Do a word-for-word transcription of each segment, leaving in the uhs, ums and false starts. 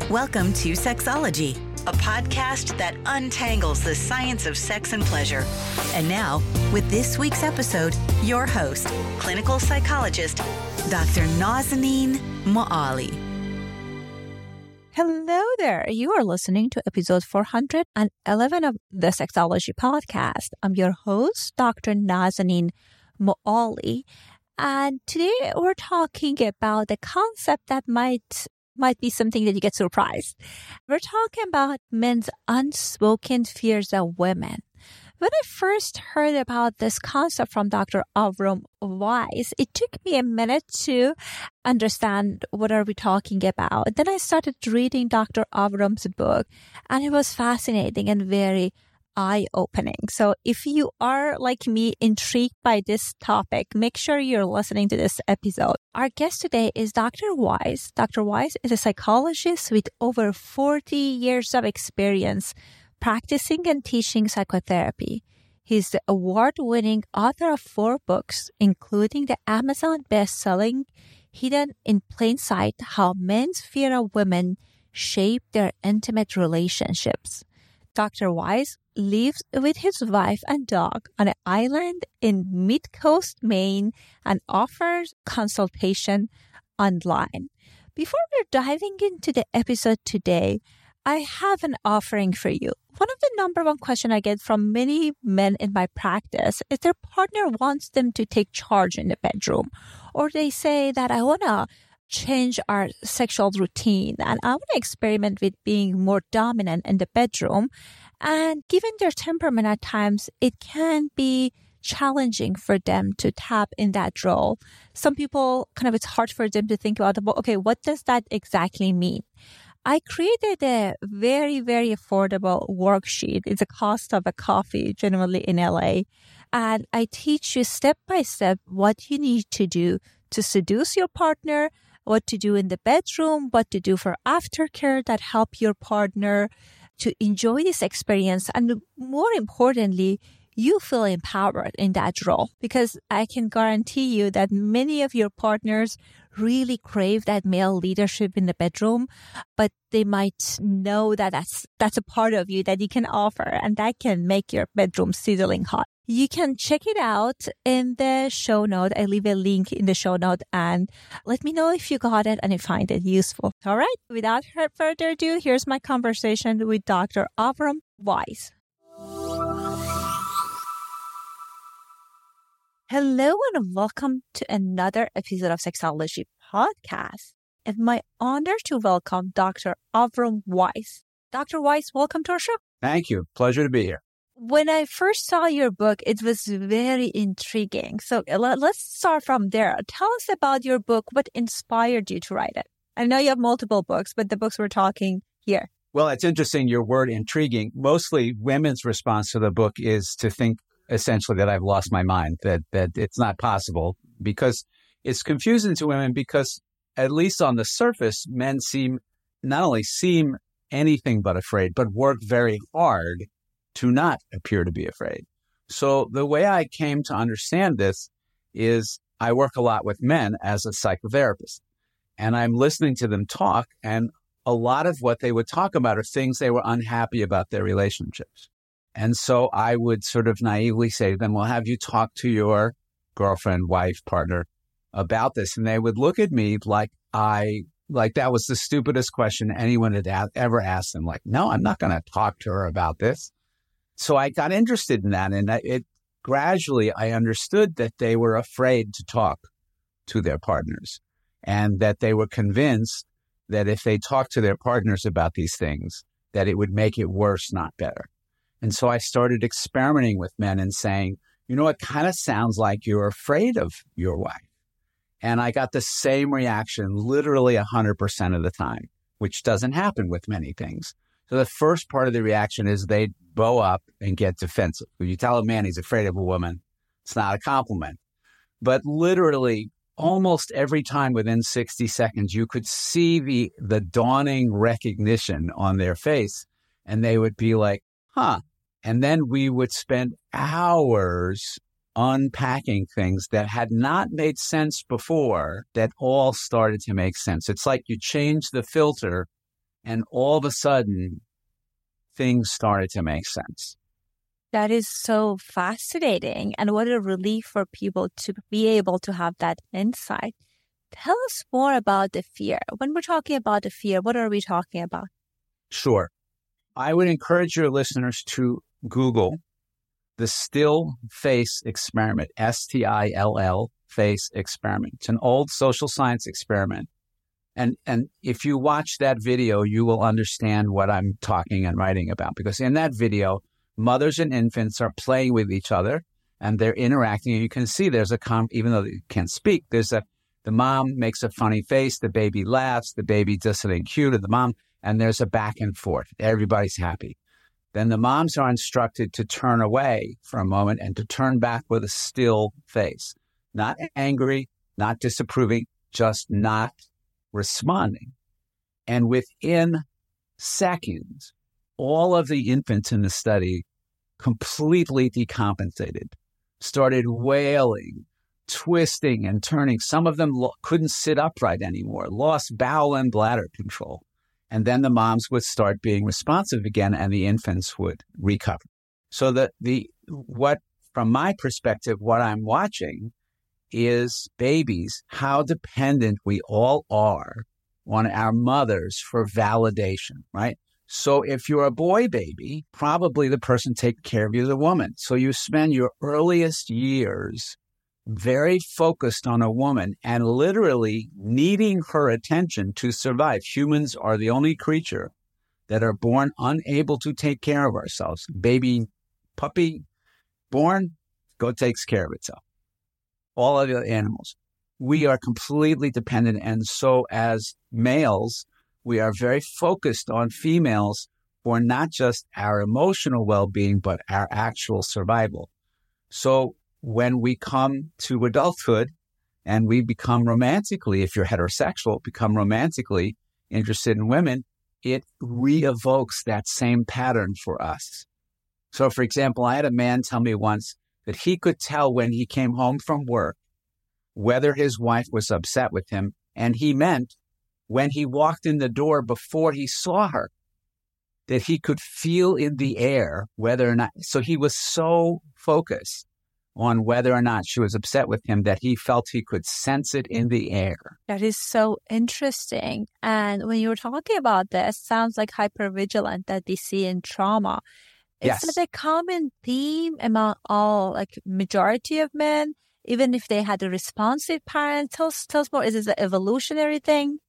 Welcome to Sexology, a podcast that untangles the science of sex and pleasure. And now, with this week's episode, your host, clinical psychologist, Doctor Nazanin Moali. Hello there. You are listening to episode four hundred eleven of the Sexology podcast. I'm your host, Doctor Nazanin Moali. And today we're talking about the concept that might might be something that you get surprised. We're talking about men's unspoken fears of women. When I first heard about this concept from Doctor Avram Weiss, it took me a minute to understand what are we talking about. Then I started reading Doctor Avram's book, and it was fascinating and very eye-opening. So if you are, like me, intrigued by this topic, make sure you're listening to this episode. Our guest today is Doctor Weiss. Doctor Weiss is a psychologist with over forty years of experience practicing and teaching psychotherapy. He's the award-winning author of four books, including the Amazon best-selling Hidden in Plain Sight: How Men's Fear of Women Shape Their Intimate Relationships. Doctor Weiss lives with his wife and dog on an island in Mid-Coast, Maine, and offers consultation online. Before we're diving into the episode today, I have an offering for you. One of the number one questions I get from many men in my practice is their partner wants them to take charge in the bedroom, or they say that I want to change our sexual routine and I want to experiment with being more dominant in the bedroom. And given their temperament at times, it can be challenging for them to tap in that role. Some people kind of, it's hard for them to think about, okay, what does that exactly mean? I created a very, very affordable worksheet. It's a cost of a coffee, generally in L A. And I teach you step by step what you need to do to seduce your partner, what to do in the bedroom, what to do for aftercare that help your partner to enjoy this experience. And more importantly, you feel empowered in that role, because I can guarantee you that many of your partners really crave that male leadership in the bedroom, but they might know that that's, that's a part of you that you can offer, and that can make your bedroom sizzling hot. You can check it out in the show note. I leave a link in the show note, and let me know if you got it and you find it useful. All right. Without further ado, here's my conversation with Doctor Avram Weiss. Hello and welcome to another episode of Sexology Podcast. It's my honor to welcome Doctor Avram Weiss. Doctor Weiss, welcome to our show. Thank you. Pleasure to be here. When I first saw your book, it was very intriguing. So let's start from there. Tell us about your book. What inspired you to write it? I know you have multiple books, but the books we're talking here. Well, it's interesting, your word intriguing. Mostly women's response to the book is to think essentially that I've lost my mind, that that it's not possible, because it's confusing to women, because at least on the surface, men seem not only seem anything but afraid, but work very hard to not appear to be afraid. So the way I came to understand this is I work a lot with men as a psychotherapist, and I'm listening to them talk, and a lot of what they would talk about are things they were unhappy about their relationships. And so I would sort of naively say to them, well, have you talked to your girlfriend, wife, partner about this? And they would look at me like I, like that was the stupidest question anyone had a- ever asked them. Like, no, I'm not going to talk to her about this. So I got interested in that. And it gradually, I understood that they were afraid to talk to their partners, and that they were convinced that if they talked to their partners about these things, that it would make it worse, not better. And so I started experimenting with men and saying, you know, it kind of sounds like you're afraid of your wife. And I got the same reaction literally one hundred percent of the time, which doesn't happen with many things. So the first part of the reaction is they bow up and get defensive. When you tell a man he's afraid of a woman, it's not a compliment. But literally almost every time within sixty seconds, you could see the the dawning recognition on their face, and they would be like, huh. And then we would spend hours unpacking things that had not made sense before that all started to make sense. It's like you change the filter And all of a sudden, things started to make sense. That is so fascinating. And what a relief for people to be able to have that insight. Tell us more about the fear. When we're talking about the fear, what are we talking about? Sure. I would encourage your listeners to Google the Still Face Experiment, S T I L L Face Experiment. It's an old social science experiment. And and if you watch that video, you will understand what I'm talking and writing about. Because in that video, mothers and infants are playing with each other and they're interacting. And you can see there's a, com- even though they can't speak, there's a, the mom makes a funny face, the baby laughs, the baby does something cute to the mom, and there's a back and forth. Everybody's happy. Then the moms are instructed to turn away for a moment and to turn back with a still face. Not angry, not disapproving, just not responding. And within seconds, all of the infants in the study completely decompensated, started wailing, twisting and turning. Some of them lo- couldn't sit upright anymore, lost bowel and bladder control. And then the moms would start being responsive again and the infants would recover. So that the what, from my perspective, what I'm watching is babies, how dependent we all are on our mothers for validation, right? So if you're a boy baby, probably the person taking care of you is a woman. So you spend your earliest years very focused on a woman and literally needing her attention to survive. Humans are the only creature that are born unable to take care of ourselves. Baby, puppy, born, go takes care of itself. All of the animals. We are completely dependent. And so as males, we are very focused on females for not just our emotional well-being, but our actual survival. So when we come to adulthood and we become romantically, if you're heterosexual, become romantically interested in women, it re-evokes that same pattern for us. So, for example, I had a man tell me once that he could tell when he came home from work whether his wife was upset with him, and he meant when he walked in the door before he saw her, that he could feel in the air whether or not, so he was so focused on whether or not she was upset with him that he felt he could sense it in the air. That is so interesting. And when you were talking about this, sounds like hypervigilant that they see in trauma. Is Yes. that a common theme among all, like majority of men, even if they had a responsive parent? Tell us, tell us more. Is this an evolutionary thing?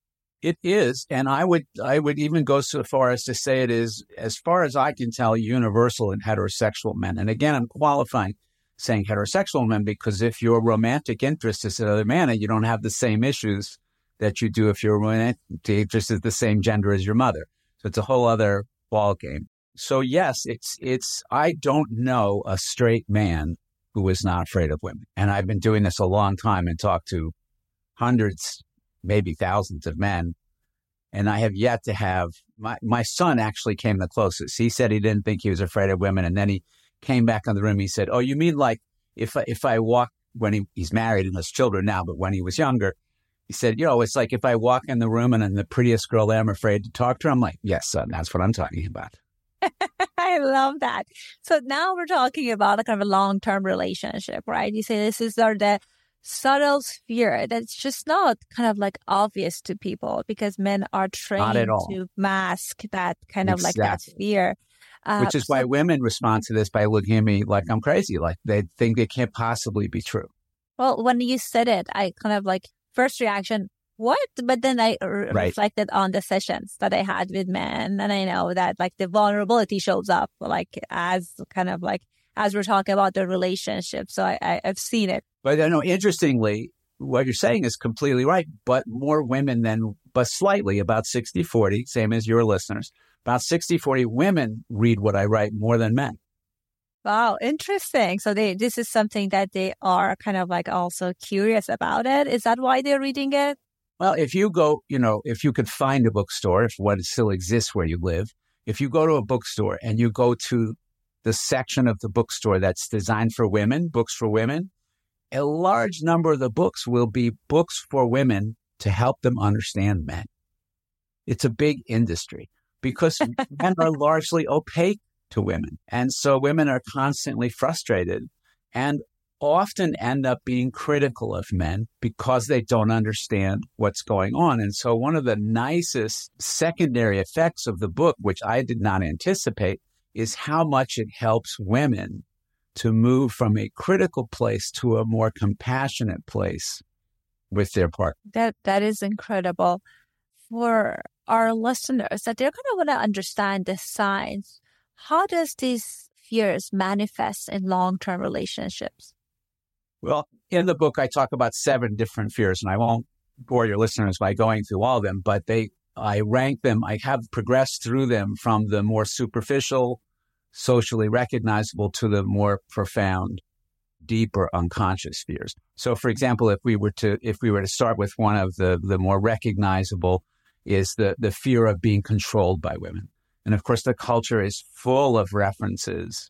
It is, and I would I would even go so far as to say it is, as far as I can tell, universal in heterosexual men. And again, I'm qualifying saying heterosexual men because if your romantic interest is another man and you don't have the same issues that you do if your romantic interest is the same gender as your mother. So it's a whole other ball game. So yes, it's it's I don't know a straight man who is not afraid of women. And I've been doing this a long time and talked to hundreds, maybe thousands of men. And I have yet to have, my, my son actually came the closest. He said he didn't think he was afraid of women. And then he came back on the room. He said, oh, you mean like if, if I walk, when he, he's married and has children now, but when he was younger, he said, you know, it's like if I walk in the room and I'm the prettiest girl there, I'm afraid to talk to her. I'm like, yes, son, that's what I'm talking about. I love that. So now we're talking about a kind of a long-term relationship, right? You say this is sort of the subtle fear that's just not kind of like obvious to people because men are trained to mask that kind of Exactly. like that fear. Uh, Which is so- why women respond to this by looking at me like I'm crazy, like they think it can't possibly be true. Well, when you said it, I kind of like first reaction, what? But then I r- Right. reflected on the sessions that I had with men. And I know that like the vulnerability shows up like as kind of like, as we're talking about the relationship. So I, I, I've seen it. But I know, interestingly, what you're saying is completely right, but more women than, but slightly, about sixty forty, same as your listeners, about sixty forty women read what I write more than men. Wow, interesting. So they this is something that they are kind of like also curious about it. Is that why they're reading it? Well, if you go, you know, if you could find a bookstore, if one still exists where you live, if you go to a bookstore and you go to the section of the bookstore that's designed for women, books for women, a large number of the books will be books for women to help them understand men. It's a big industry because men are largely opaque to women. And so women are constantly frustrated and often end up being critical of men because they don't understand what's going on. And so one of the nicest secondary effects of the book, which I did not anticipate, is how much it helps women to move from a critical place to a more compassionate place with their partner. That that is incredible. For our listeners, that they're going to want to understand the signs. How does these fears manifest in long-term relationships? Well, in the book, I talk about seven different fears, and I won't bore your listeners by going through all of them, but they, I rank them, I have progressed through them from the more superficial, socially recognizable to the more profound, deeper, unconscious fears. So, for example, if we were to if we were to start with one of the, the more recognizable, is the, the fear of being controlled by women. And of course, the culture is full of references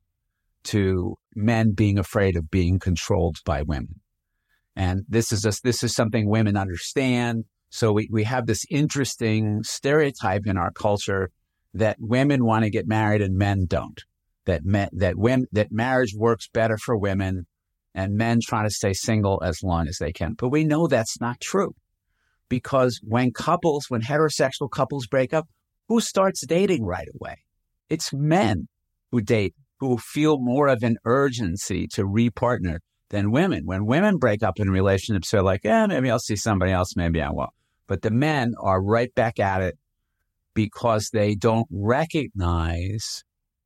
to men being afraid of being controlled by women. And this is just, this is something women understand. So we, we have this interesting stereotype in our culture that women want to get married and men don't. That men, that women, that marriage works better for women and men try to stay single as long as they can. But we know that's not true, because when couples, when heterosexual couples break up, who starts dating right away? It's men who date, who feel more of an urgency to repartner than women. When women break up in relationships, they're like, eh, maybe I'll see somebody else, maybe I won't. But the men are right back at it because they don't recognize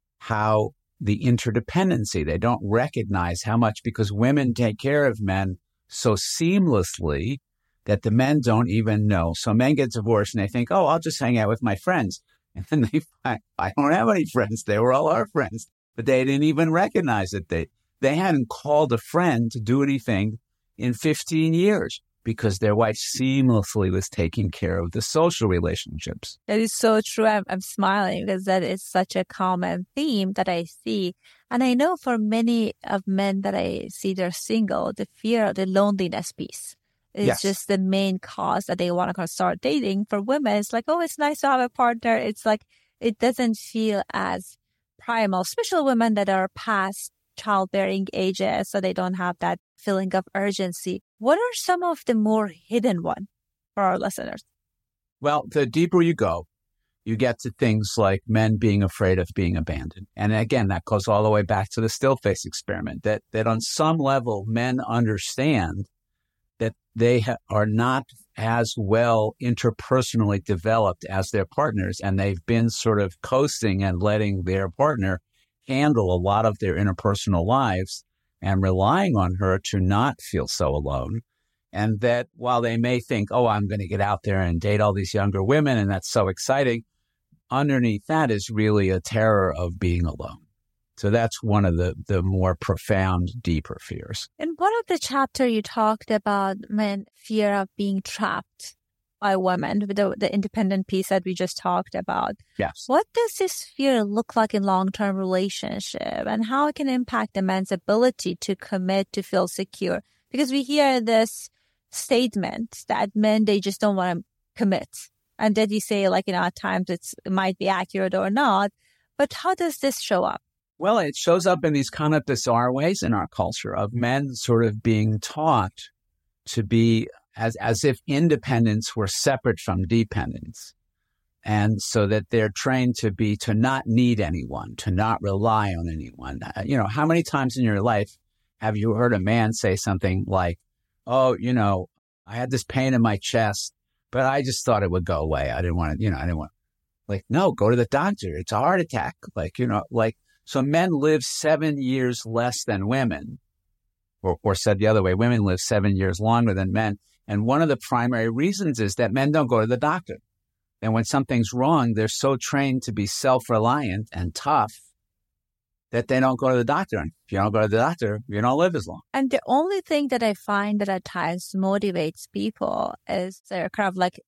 how the interdependency, they don't recognize how much, because women take care of men so seamlessly that the men don't even know. So men get divorced and they think, oh, I'll just hang out with my friends. And then they find, I don't have any friends. They were all our friends. But they didn't even recognize it. They, they hadn't called a friend to do anything in fifteen years because their wife seamlessly was taking care of the social relationships. That is so true. I'm, I'm smiling because that is such a common theme that I see. And I know for many of men that I see they're single, the fear of the loneliness piece is Yes. just the main cause that they want to start dating. For women, it's like, oh, it's nice to have a partner. It's like, it doesn't feel as primal, especially women that are past childbearing ages, so they don't have that feeling of urgency. What are some of the more hidden ones for our listeners? Well, the deeper you go, you get to things like men being afraid of being abandoned. And again, that goes all the way back to the still face experiment, that, that on some level, men understand that they ha- are not as well interpersonally developed as their partners, and they've been sort of coasting and letting their partner handle a lot of their interpersonal lives and relying on her to not feel so alone. And that while they may think, oh, I'm going to get out there and date all these younger women, and that's so exciting, underneath that is really a terror of being alone. So that's one of the, the more profound, deeper fears. In one of the chapter, you talked about men fear of being trapped by women, the, the independent piece that we just talked about. Yes. What does this fear look like in long-term relationship, and how it can impact a man's ability to commit, to feel secure? Because we hear this statement that men, they just don't want to commit. And that you say, like, you know, at times it's, it might be accurate or not. But how does this show up? Well, it shows up in these kind of bizarre ways in our culture of men sort of being taught to be as, as if independence were separate from dependence. And so that they're trained to be, to not need anyone, to not rely on anyone. You know, how many times in your life have you heard a man say something like, oh, you know, I had this pain in my chest, but I just thought it would go away. I didn't want to, you know, I didn't want, like, no, go to the doctor. It's a heart attack. Like, you know, like, so men live seven years less than women, or, or said the other way, women live seven years longer than men. And one of the primary reasons is that men don't go to the doctor. And when something's wrong, they're so trained to be self-reliant and tough that they don't go to the doctor. And if you don't go to the doctor, you don't live as long. And the only thing that I find that at times motivates people is their kind of like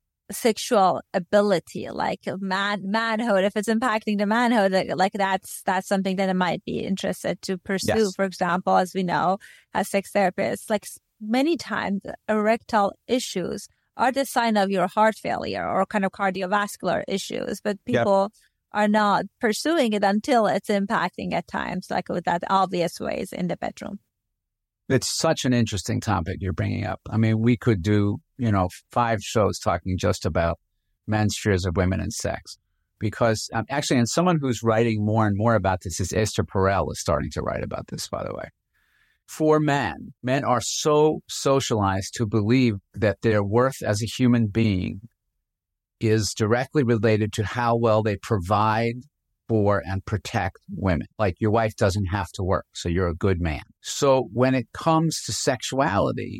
sexual ability, like man manhood. If it's impacting the manhood, like, like that's that's something that I might be interested to pursue. Yes. For example, as we know, as sex therapists, like many times erectile issues are the sign of your heart failure or kind of cardiovascular issues, but people yep. are not pursuing it until it's impacting at times, like with that obvious ways in the bedroom. It's such an interesting topic you're bringing up. I mean, we could do, you know, five shows talking just about men's fears of women and sex. Because um, actually, and someone who's writing more and more about this is Esther Perel is starting to write about this, by the way. For men, men are so socialized to believe that their worth as a human being is directly related to how well they provide for and protect women. Like your wife doesn't have to work, so you're a good man. So when it comes to sexuality,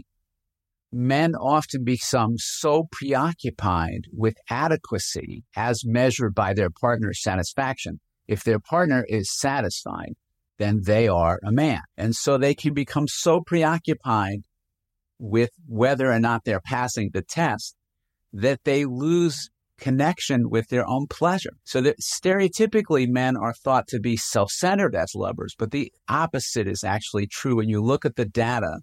men often become so preoccupied with adequacy as measured by their partner's satisfaction. If their partner is satisfied, then they are a man. And so they can become so preoccupied with whether or not they're passing the test that they lose connection with their own pleasure. So that stereotypically men are thought to be self-centered as lovers, but the opposite is actually true. When you look at the data,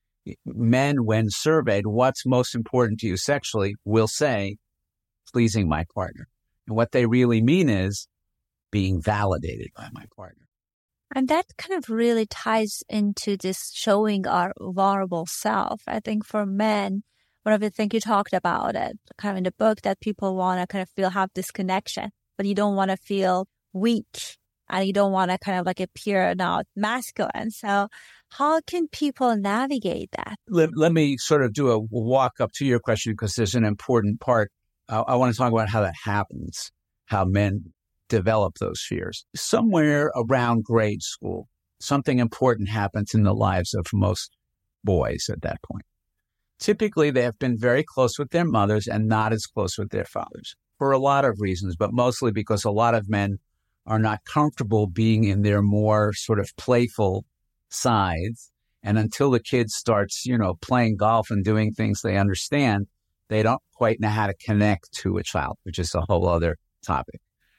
men, when surveyed, what's most important to you sexually, will say, pleasing my partner. And what they really mean is being validated by my partner. And that kind of really ties into this showing our vulnerable self. I think for men, one of the things you talked about it, kind of in the book, that people want to kind of feel, have this connection, but you don't want to feel weak and you don't want to kind of like appear not masculine. So how can people navigate that? Let, let me sort of do a walk up to your question because there's an important part. I, I want to talk about how that happens, how men develop those fears. Somewhere around grade school, something important happens in the lives of most boys at that point. Typically, they have been very close with their mothers and not as close with their fathers for a lot of reasons, but mostly because a lot of men are not comfortable being in their more sort of playful sides. And until the kid starts, you know, playing golf and doing things they understand, they don't quite know how to connect to a child, which is a whole other topic.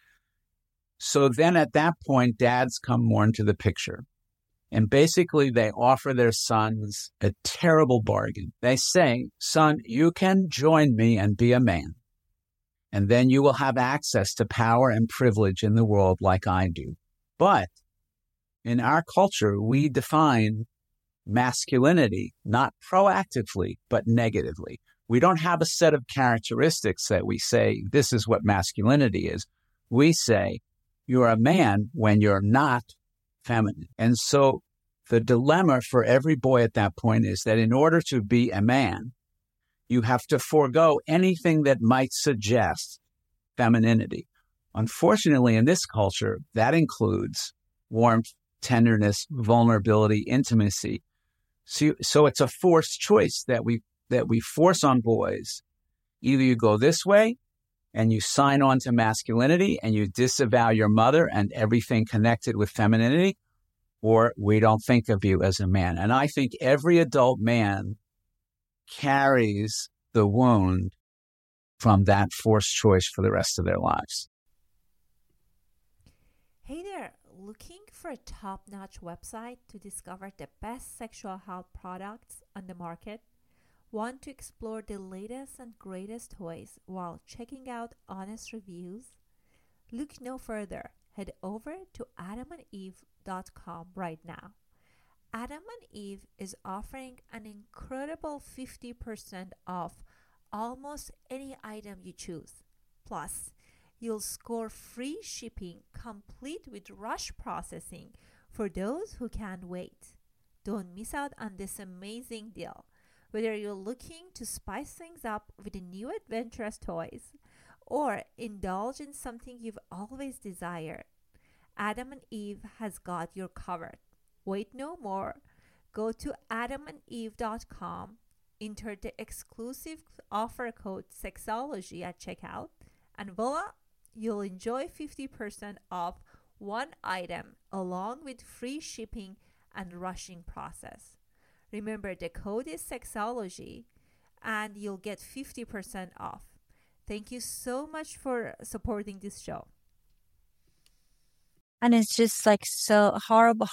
So then at that point, dads come more into the picture. And basically, they offer their sons a terrible bargain. They say, son, you can join me and be a man. And then you will have access to power and privilege in the world like I do. But in our culture, we define masculinity not proactively, but negatively. We don't have a set of characteristics that we say, this is what masculinity is. We say, you're a man when you're not feminine. And so the dilemma for every boy at that point is that in order to be a man, you have to forego anything that might suggest femininity. Unfortunately, in this culture, that includes warmth, tenderness, vulnerability, intimacy. So, so it's a forced choice that we that we force on boys. Either you go this way and you sign on to masculinity and you disavow your mother and everything connected with femininity, or we don't think of you as a man. And I think every adult man carries the wound from that forced choice for the rest of their lives. Hey there, looking for a top-notch website to discover the best sexual health products on the market? Want to explore the latest and greatest toys while checking out honest reviews? Look no further. Head over to adam and eve dot com right now. Adam and Eve is offering an incredible fifty percent off almost any item you choose. Plus, you'll score free shipping complete with rush processing for those who can't wait. Don't miss out on this amazing deal. Whether you're looking to spice things up with new adventurous toys or indulge in something you've always desired, Adam and Eve has got you covered. Wait no more. Go to adam and eve dot com, enter the exclusive offer code SEXOLOGY at checkout, and voila, you'll enjoy fifty percent off one item along with free shipping and rushing process. Remember, the code is SEXOLOGY and you'll get fifty percent off. Thank you so much for supporting this show. And it's just like so horrible how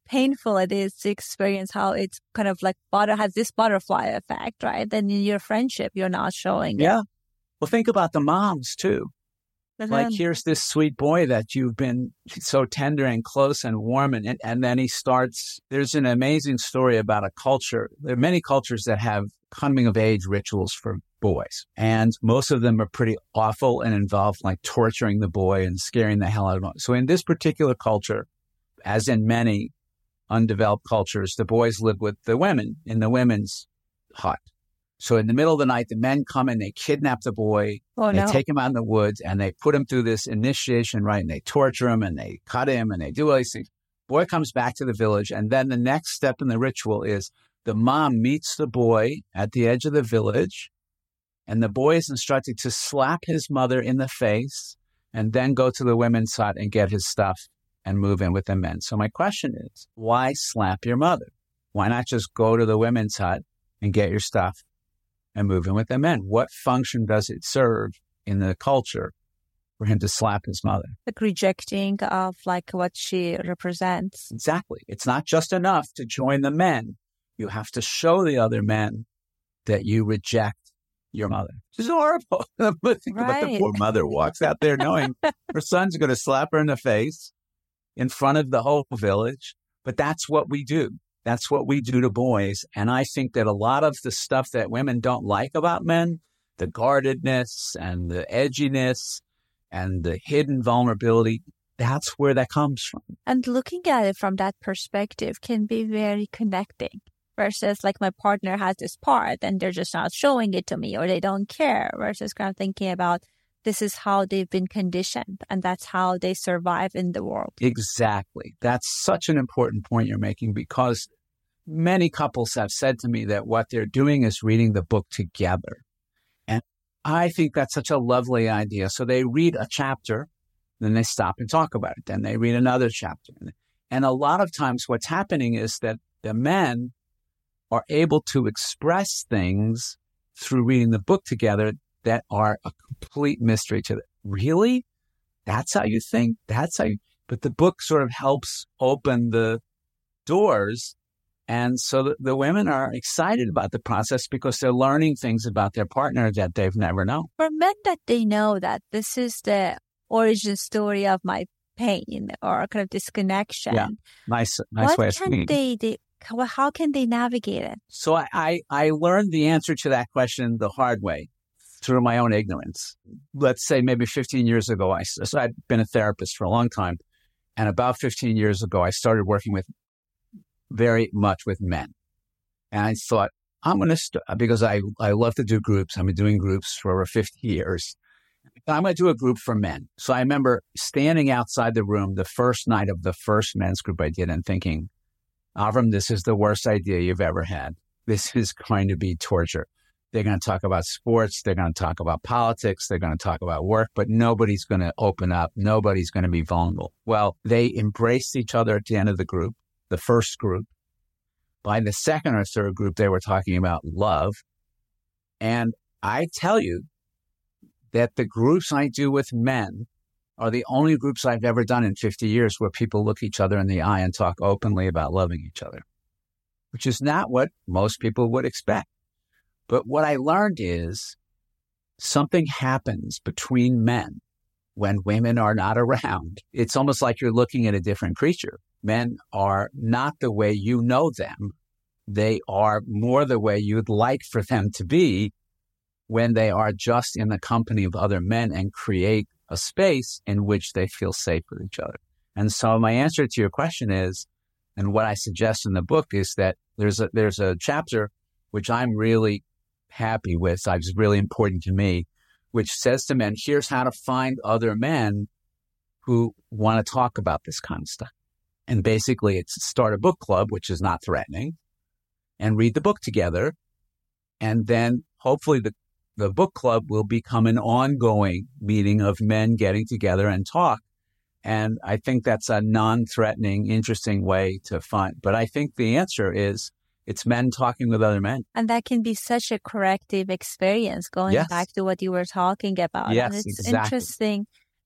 painful it is to experience how it's kind of like butter has this butterfly effect, right? Then in your friendship, you're not showing it. Yeah. Well, think about the moms too. Like, here's this sweet boy that you've been so tender and close and warm. And, and then he starts, there's an amazing story about a culture. There are many cultures that have coming of age rituals for boys. And most of them are pretty awful and involve like torturing the boy and scaring the hell out of him. So in this particular culture, as in many undeveloped cultures, the boys live with the women in the women's hut. So in the middle of the night, the men come and they kidnap the boy. Oh, they no. take him out in the woods and they put him through this initiation, right? And they torture him and they cut him and they do all these things. Boy comes back to the village. And then the next step in the ritual is the mom meets the boy at the edge of the village. And the boy is instructed to slap his mother in the face and then go to the women's hut and get his stuff and move in with the men. So my question is, why slap your mother? Why not just go to the women's hut and get your stuff and move in with the men? What function does it serve in the culture for him to slap his mother? Like rejecting of like what she represents. Exactly. It's not just enough to join the men. You have to show the other men that you reject your mother. This is horrible. But think about the Right. poor mother walks out there knowing her son's going to slap her in the face in front of the whole village. But that's what we do. That's what we do to boys. And I think that a lot of the stuff that women don't like about men, the guardedness and the edginess and the hidden vulnerability, that's where that comes from. And looking at it from that perspective can be very connecting versus like my partner has this part and they're just not showing it to me or they don't care versus kind of thinking about this is how they've been conditioned and that's how they survive in the world. Exactly. That's such an important point you're making because many couples have said to me that what they're doing is reading the book together. And I think that's such a lovely idea. So they read a chapter, then they stop and talk about it. Then they read another chapter. And a lot of times what's happening is that the men are able to express things through reading the book together that are a complete mystery to them. Really? That's how you think? That's how you... But the book sort of helps open the doors. And so the, the women are excited about the process because they're learning things about their partner that they've never known. For men that they know that this is the origin story of my pain or kind of disconnection. Yeah, nice, nice what way of can speaking. they, they, how can they navigate it? So I, I, I learned the answer to that question the hard way through my own ignorance. Let's say maybe fifteen years ago, I, so I'd been a therapist for a long time. And about fifteen years ago, I started working with very much with men. And I thought, I'm going to, st- because I, I love to do groups. I've been doing groups for over fifty years. I'm going to do a group for men. So I remember standing outside the room the first night of the first men's group I did and thinking, Avram, this is the worst idea you've ever had. This is going to be torture. They're going to talk about sports. They're going to talk about politics. They're going to talk about work, but nobody's going to open up. Nobody's going to be vulnerable. Well, they embraced each other at the end of the group, the first group. By the second or third group, they were talking about love. And I tell you that the groups I do with men are the only groups I've ever done in fifty years where people look each other in the eye and talk openly about loving each other, which is not what most people would expect. But what I learned is something happens between men when women are not around. It's almost like you're looking at a different creature. Men are not the way you know them. They are more the way you'd like for them to be when they are just in the company of other men and create a space in which they feel safe with each other. And so my answer to your question is, and what I suggest in the book is that there's a, there's a chapter which I'm really happy with, so it's really important to me, which says to men, here's how to find other men who want to talk about this kind of stuff. And basically it's start a book club, which is not threatening, and read the book together. And then hopefully the, the book club will become an ongoing meeting of men getting together and talk. And I think that's a non-threatening, interesting way to find. But I think the answer is it's men talking with other men. And that can be such a corrective experience, going Yes. back to what you were talking about. Yes, and it's exactly. interesting.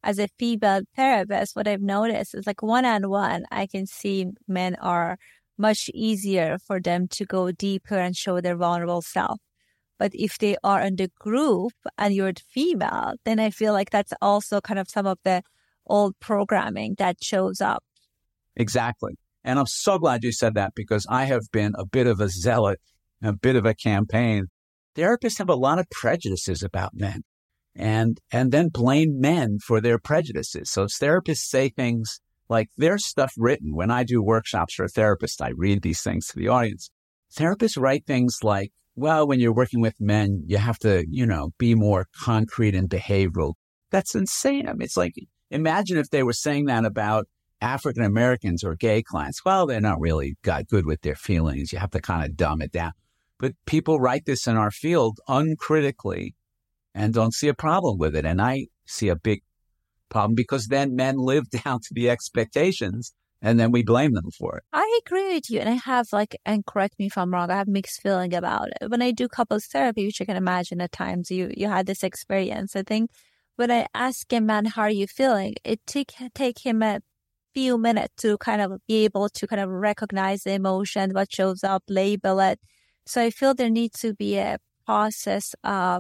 as a female therapist, what I've noticed is like one-on-one, I can see men are much easier for them to go deeper and show their vulnerable self. But if they are in the group and you're the female, then I feel like that's also kind of some of the old programming that shows up. Exactly. And I'm so glad you said that, because I have been a bit of a zealot, a bit of a campaign. Therapists have a lot of prejudices about men and and then blame men for their prejudices. So therapists say things like there's stuff written. When I do workshops for a therapist, I read these things to the audience. Therapists write things like, well, when you're working with men, you have to, you know, be more concrete and behavioral. That's insane. I mean, it's like, imagine if they were saying that about African Americans or gay clients. Well, they're not really got good with their feelings. You have to kind of dumb it down. But people write this in our field uncritically and don't see a problem with it. And I see a big problem, because then men live down to the expectations and then we blame them for it. I agree with you. And I have like, and correct me if I'm wrong, I have mixed feeling about it. When I do couples therapy, which I can imagine at times you, you had this experience, I think when I ask a man, how are you feeling? It take, take him a few minutes to kind of be able to kind of recognize the emotion, what shows up, label it. So I feel there needs to be a process of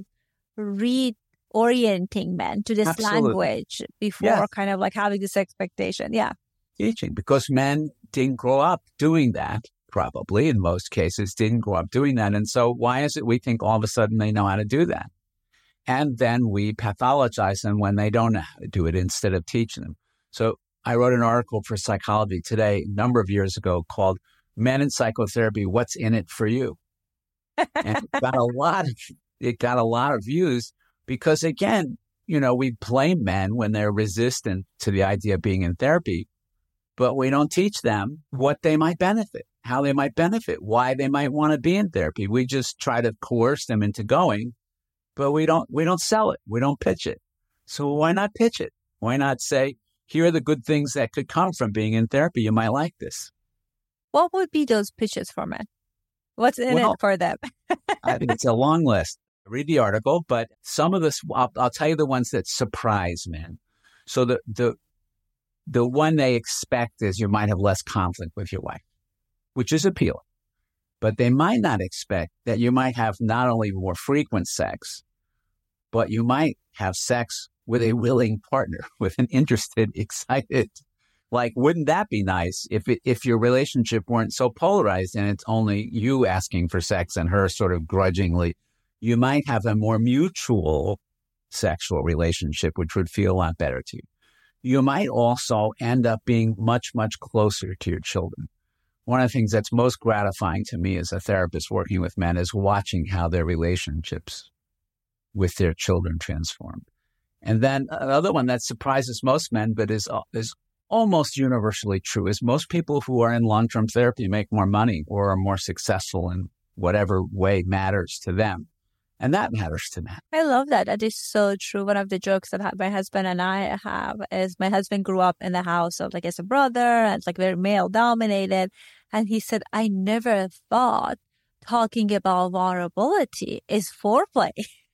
reorienting men to this Absolutely. language before Yes. kind of like having this expectation. Yeah. Teaching, because men didn't grow up doing that, probably in most cases didn't grow up doing that. And so why is it we think all of a sudden they know how to do that? And then we pathologize them when they don't know how to do it instead of teaching them. So I wrote an article for Psychology Today a number of years ago called Men in Psychotherapy, What's in It for You? And it got a lot of, it got a lot of views because, again, you know, we blame men when they're resistant to the idea of being in therapy, but we don't teach them what they might benefit, how they might benefit, why they might want to be in therapy. We just try to coerce them into going, but we don't, we don't sell it. We don't pitch it. So why not pitch it? Why not say, here are the good things that could come from being in therapy. You might like this. What would be those pitches for men? What's in Well, it for them? I think it's a long list. Read the article, but some of this, I'll, I'll tell you the ones that surprise men. So the, the, the one they expect is you might have less conflict with your wife, which is appealing. But they might not expect that you might have not only more frequent sex, but you might have sex with a willing partner, with an interested, excited. Like, wouldn't that be nice if it, if your relationship weren't so polarized and it's only you asking for sex and her sort of grudgingly? You might have a more mutual sexual relationship, which would feel a lot better to you. You might also end up being much, much closer to your children. One of the things that's most gratifying to me as a therapist working with men is watching how their relationships with their children transform. And then another one that surprises most men, but is is almost universally true, is most people who are in long-term therapy make more money or are more successful in whatever way matters to them. And that matters to men. I love that. That is so true. One of the jokes that my husband and I have is my husband grew up in the house of like as a brother and it's like very male dominated. And he said, I never thought talking about vulnerability is foreplay.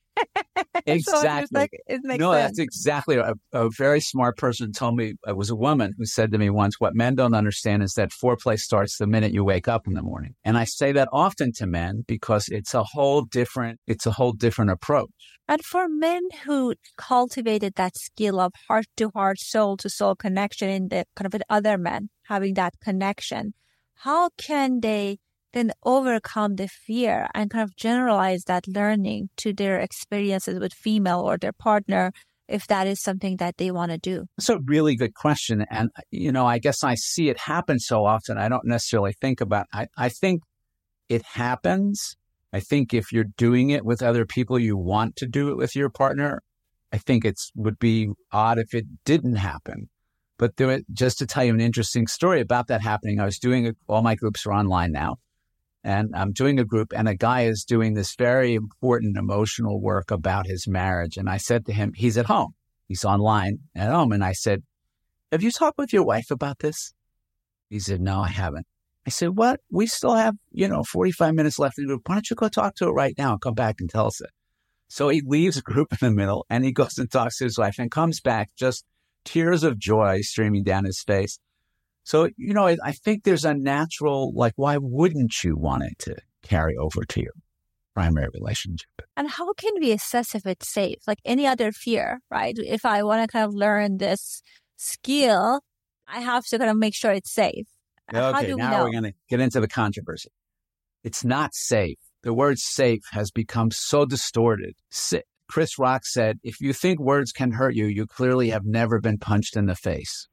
Exactly. So like, it makes no, sense. that's exactly. A, a very smart person told me, it was a woman who said to me once, what men don't understand is that foreplay starts the minute you wake up in the morning. And I say that often to men because it's a whole different, it's a whole different approach. And for men who cultivated that skill of heart-to-heart, soul-to-soul connection in the kind of with other men, having that connection, how can they then overcome the fear and kind of generalize that learning to their experiences with female or their partner, if that is something that they want to do? That's a really good question. And, you know, I guess I see it happen so often. I don't necessarily think about it. I, I think it happens. I think if you're doing it with other people, you want to do it with your partner. I think it would be odd if it didn't happen. But there, just to tell you an interesting story about that happening, I was doing, a, all my groups are online now. And I'm doing a group and a guy is doing this very important emotional work about his marriage. And I said to him, he's at home. He's online at home. And I said, have you talked with your wife about this? He said, no, I haven't. I said, what? We still have, you know, forty-five minutes left in the group. Why don't you go talk to her right now and come back and tell us it? So he leaves the group in the middle and he goes and talks to his wife and comes back just tears of joy streaming down his face. So, you know, I, I think there's a natural, like, why wouldn't you want it to carry over to your primary relationship? And how can we assess if it's safe? Like any other fear, right? If I want to kind of learn this skill, I have to kind of make sure it's safe. How Okay, do we now know? we're going to get into the controversy. It's not safe. The word safe has become so distorted. Sa- Chris Rock said, if you think words can hurt you, you clearly have never been punched in the face.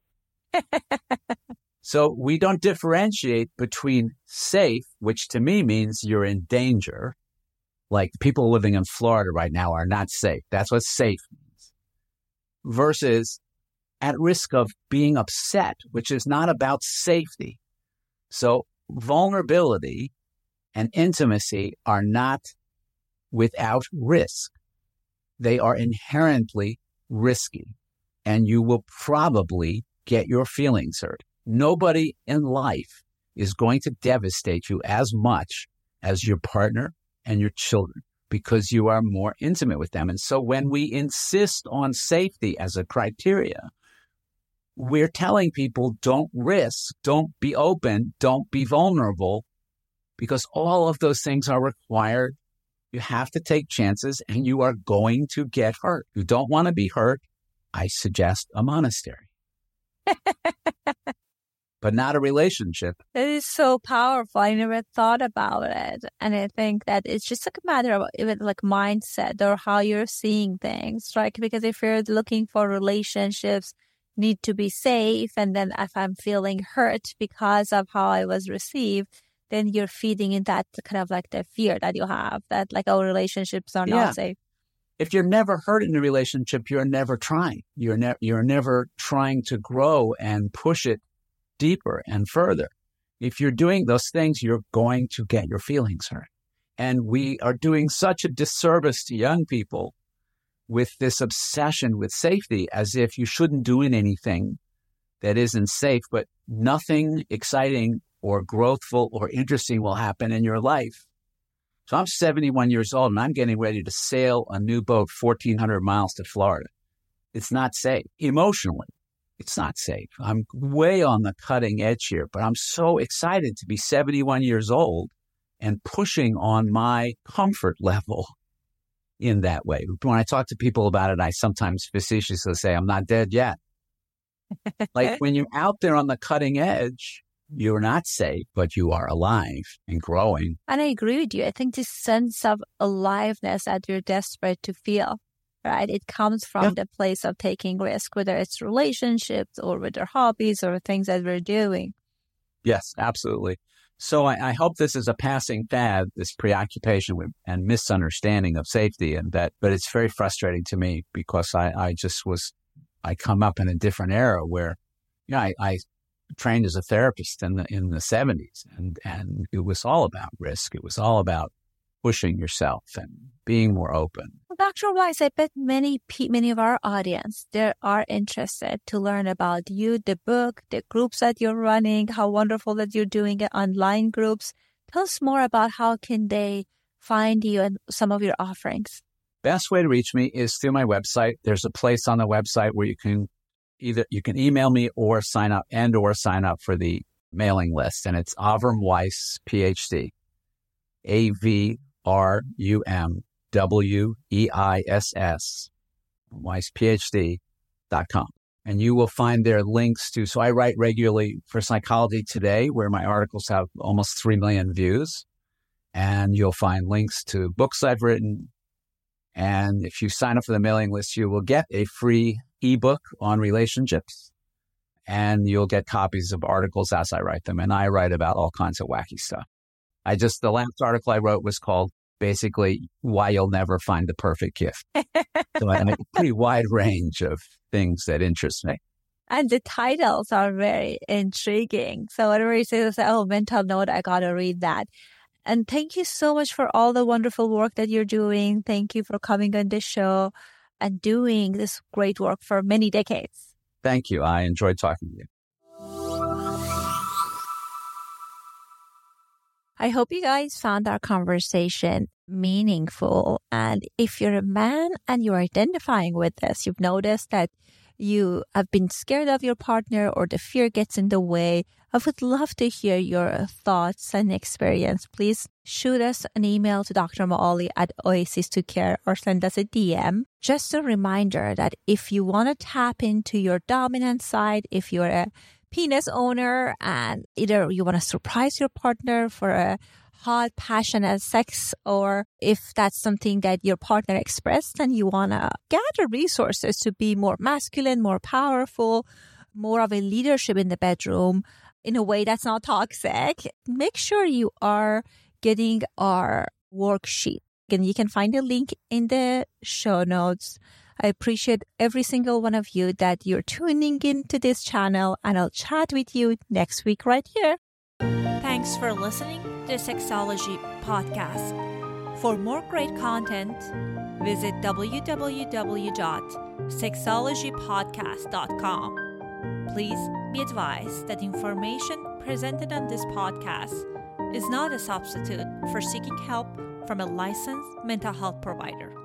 So we don't differentiate between safe, which to me means you're in danger. Like people living in Florida right now are not safe. That's what safe means. Versus at risk of being upset, which is not about safety. So vulnerability and intimacy are not without risk. They are inherently risky, and you will probably get your feelings hurt. Nobody in life is going to devastate you as much as your partner and your children because you are more intimate with them. And so when we insist on safety as a criteria, we're telling people don't risk, don't be open, don't be vulnerable, because all of those things are required. You have to take chances and you are going to get hurt. You don't want to be hurt. I suggest a monastery. But not a relationship. It is so powerful. I never thought about it. And I think that it's just like a matter of even like mindset or how you're seeing things, right? Because if you're looking for relationships, need to be safe. And then if I'm feeling hurt because of how I was received, then you're feeding in that kind of like the fear that you have that like, oh, relationships are Yeah. not safe. If you're never hurt in a relationship, you're never trying. You're, ne- you're never trying to grow and push it deeper and further. If you're doing those things, you're going to get your feelings hurt. And we are doing such a disservice to young people with this obsession with safety, as if you shouldn't do anything that isn't safe, but nothing exciting or growthful or interesting will happen in your life. So I'm seventy-one years old and I'm getting ready to sail a new boat fourteen hundred miles to Florida. It's not safe. Emotionally, it's not safe. I'm way on the cutting edge here, but I'm so excited to be seventy-one years old and pushing on my comfort level in that way. When I talk to people about it, I sometimes facetiously say, I'm not dead yet. Like when you're out there on the cutting edge, you're not safe, but you are alive and growing. And I agree with you. I think this sense of aliveness that you're desperate to feel, right? It comes from Yeah. the place of taking risk, whether it's relationships or with our hobbies or things that we're doing. Yes, absolutely. So I, I hope this is a passing fad, this preoccupation with and misunderstanding of safety, and that. But it's very frustrating to me because I, I just was, I come up in a different era where, you know, I, I trained as a therapist in the in the seventies, and and it was all about risk. It was all about pushing yourself and being more open. Well, Doctor Weiss, I bet many pe- many of our audience, they are interested to learn about you, the book, the groups that you're running, how wonderful that you're doing it, online groups. Tell us more about how can they find you and some of your offerings. Best way to reach me is through my website. There's a place on the website where you can either you can email me or sign up and or sign up for the mailing list. And it's Avrum Weiss, P H D, A V R U M W E I S S, Weiss, P H D dot com. And you will find there links to, so I write regularly for Psychology Today, where my articles have almost three million views. And you'll find links to books I've written. And if you sign up for the mailing list, you will get a free ebook on relationships, and you'll get copies of articles as I write them. And I write about all kinds of wacky stuff. I just, the last article I wrote was called basically Why You'll Never Find the Perfect Gift. So I have a pretty wide range of things that interest me. And the titles are very intriguing. So whenever you say, oh, mental note, I got to read that. And thank you so much for all the wonderful work that you're doing. Thank you for coming on this show and doing this great work for many decades. Thank you. I enjoyed talking to you. I hope you guys found our conversation meaningful. And if you're a man and you're identifying with this, you've noticed that you have been scared of your partner or the fear gets in the way, I would love to hear your thoughts and experience. Please shoot us an email to Doctor Moali at Oasis to Care or send us a D M. Just a reminder that if you want to tap into your dominant side, if you're a penis owner and either you want to surprise your partner for a hot, passionate sex, or if that's something that your partner expressed and you want to gather resources to be more masculine, more powerful, more of a leadership in the bedroom in a way that's not toxic, make sure you are getting our worksheet. And you can find a link in the show notes. I appreciate every single one of you that you're tuning into this channel, and I'll chat with you next week right here. Thanks for listening to the Sexology Podcast. For more great content, visit w w w dot sexology podcast dot com. Please be advised that information presented on this podcast is not a substitute for seeking help from a licensed mental health provider.